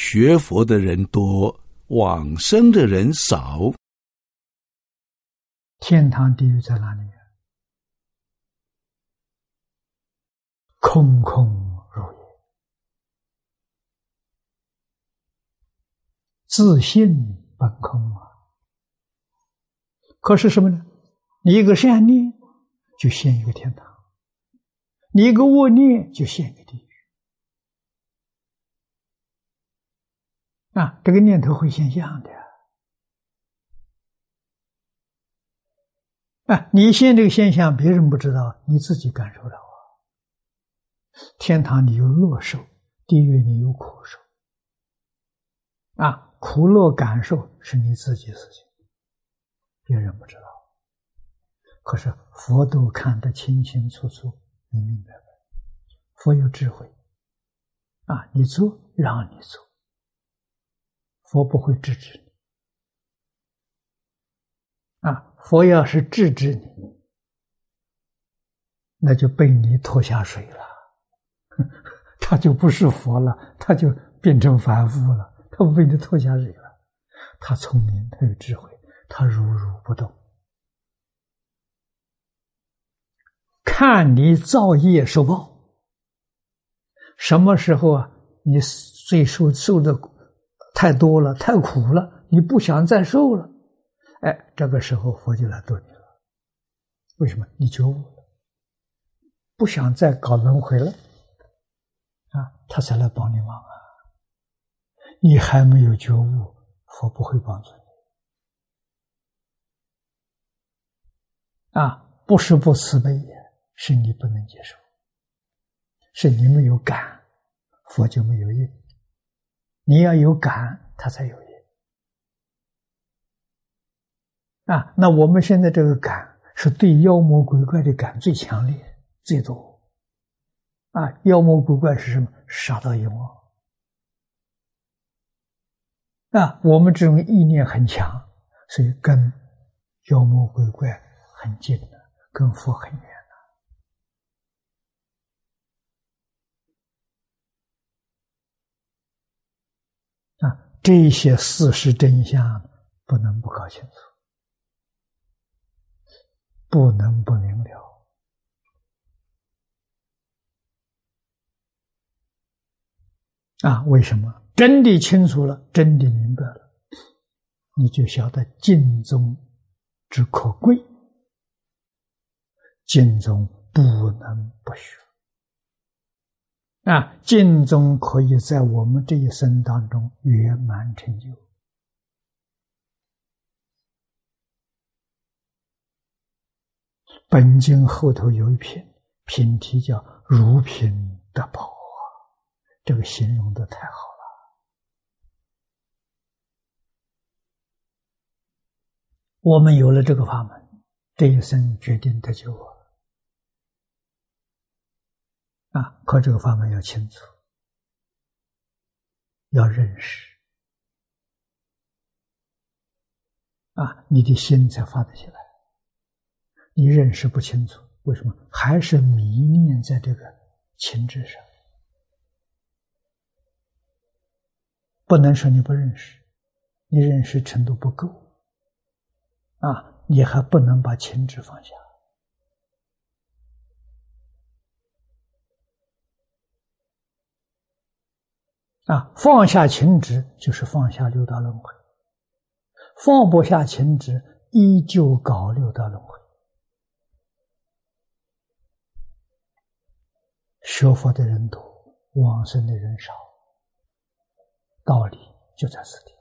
学佛的人多，往生的人少。 天堂地狱在哪里？空空如也，自性本空啊。可是什么呢？你一个善念就现一个天堂，你一个恶念就现一个地狱啊！这个念头会现象的啊！你现这个现象，别人不知道，你自己感受到啊。天堂你有乐受，地狱你有苦受啊！苦乐感受是你自己的事情，别人不知道。可是佛都看得清清楚楚、明明白白。佛有智慧啊，你做让你做，佛不会制止你啊。佛要是制止你，那就被你拖下水了，他就不是佛了，他就变成凡夫了，他不被你拖下水了。他聪明，他有智慧，他如如不动，看你造业受报。什么时候啊，你罪受的太多了，太苦了，你不想再受了，哎，这个时候佛就来度你了。为什么？你觉悟了，不想再搞轮回了啊，他才来帮你忙啊。你还没有觉悟，佛不会帮助你啊。不是不慈悲，是你不能接受，是你没有感，佛就没有业。你要有感，他才有业啊。那我们现在这个感是对妖魔鬼怪的感最强烈、最多啊。妖魔鬼怪是什么？杀盗淫妄啊。我们这种意念很强，所以跟妖魔鬼怪很近的，跟佛很远的啊。这些事实真相不能不搞清楚，不能不明了啊。为什么？真的清楚了，真的明白了，你就晓得经宗之可贵，经宗不能不学啊。经宗可以在我们这一生当中圆满成就。本经后头有一篇品题叫如品得宝啊，这个形容的太好了。我们有了这个法门，这一生决定得救啊！可这个法门要清楚，要认识啊，你的心才发得起来。你认识不清楚，为什么？还是迷恋在这个情志上。不能说你不认识，你认识程度不够啊，你还不能把情志放下啊。放下情执就是放下六道轮回，放不下情执依旧搞六道轮回。学佛的人多，往生的人少，道理就在此地。